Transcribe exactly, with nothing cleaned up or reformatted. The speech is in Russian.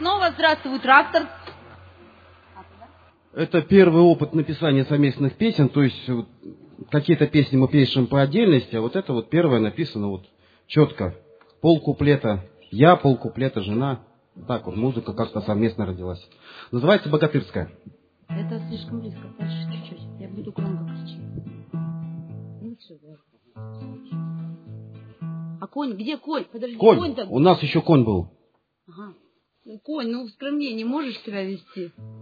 снова здравствует трактор. Это первый опыт написания совместных песен, то есть вот, какие-то песни мы пишем по отдельности, а вот это вот первое написано вот четко. Полкуплета я, полкуплета жена. Так вот, музыка как-то совместно родилась. Называется «Богатырская». Это слишком близко, дальше чуть-чуть. Я буду громко кричать. А конь, где конь? Подожди, конь. конь-то... У нас еще конь был. Ага. Конь, ну скромнее не можешь себя вести?